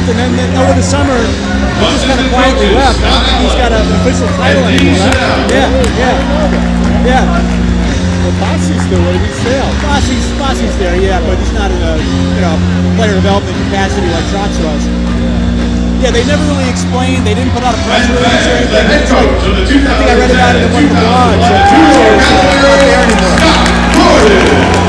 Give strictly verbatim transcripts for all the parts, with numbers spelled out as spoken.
and then, then over the summer, he just kind of quietly left. I don't think he's got an official title anymore. Right? Yeah, yeah, yeah. Well, Bossy's still where he sailed. Bossy's, Bossy's there, yeah, but he's not in a you know player development capacity like Trotz was. Yeah, they never really explained. They didn't put out a press release or anything. It's like, I think I read about it in one of the blogs. That Trotz is not there anymore.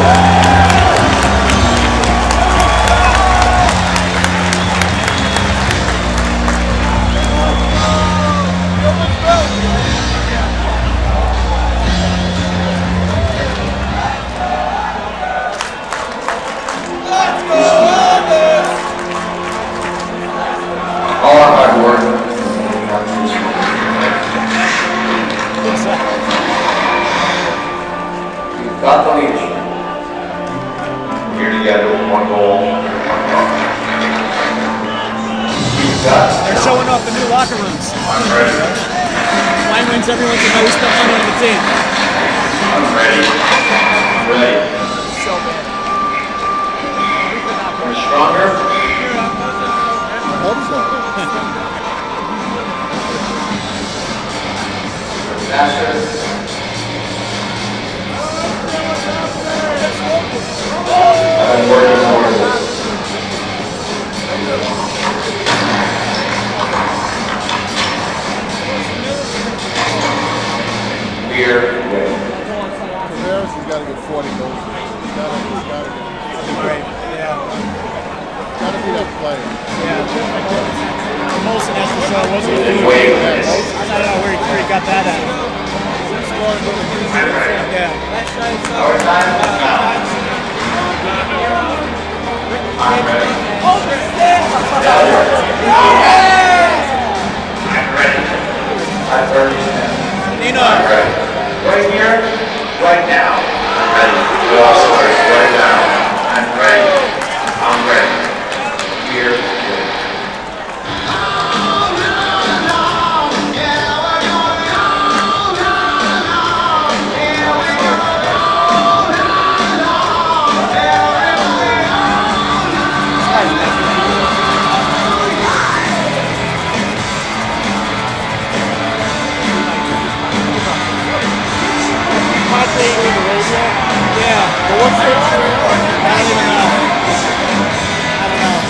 Got the leadership. Here together with one goal. They're showing off the new locker rooms. I'm ready. Wine wins, everyone can know who spent money on the team. I'm ready. I'm ready. So bad. We're stronger. I hope so. We're faster. I'm working towards this. We're winning. Tavares has got to get forty goals. He's got to, he's got to get. Right, yeah. Got to be that player. Yeah. Molson has to show, wasn't he? Wait. I don't know where he, where he got that at. Yeah. Our time is now. I'm ready. I'm ready. I'm ready. Nino. I'm ready. Right here, right now. I'm ready. We all start right now. I'm ready. I'm ready. Here, here. Yeah, but what's the I don't even know. I don't know.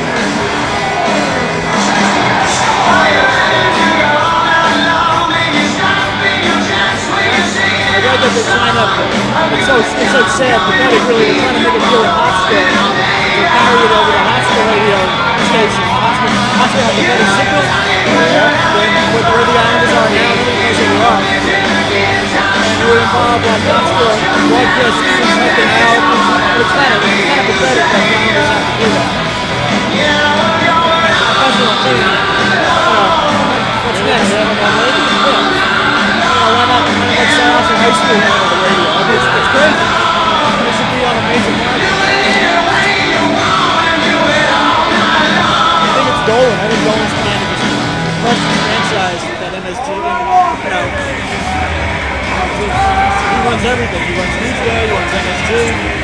I read that they sign up. It's so it's so sad, pathetic really. They're trying to make a deal with Hotspur to carry it over the Hotspur radio station. Hotspur, Hotspur has a better signal than where the Islanders are now. Nobody knows where they are. And we're involved like Hotspur broadcast something out. It's kind of it's kind of pathetic that the Islanders have to do that. As a professional team, you know, what's next? They have a lady? Yeah. Why not, why not let South High School have on the radio? I mean, it's, it's crazy. It should be on a major market. I think it's Dolan. I think Dolan's trying to just crush the franchise with that M S G. And, you know, he runs everything. He runs Newsday, he runs M S G.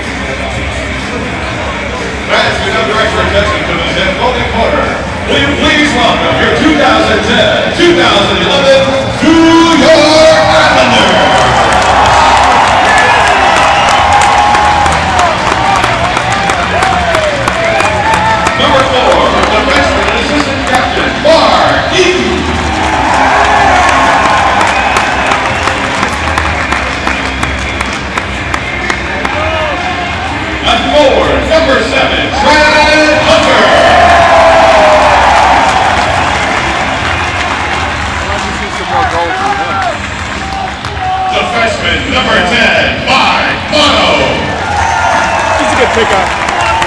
Fans, we now direct your attention to the head voting quarter. Will you please welcome your two thousand ten two thousand eleven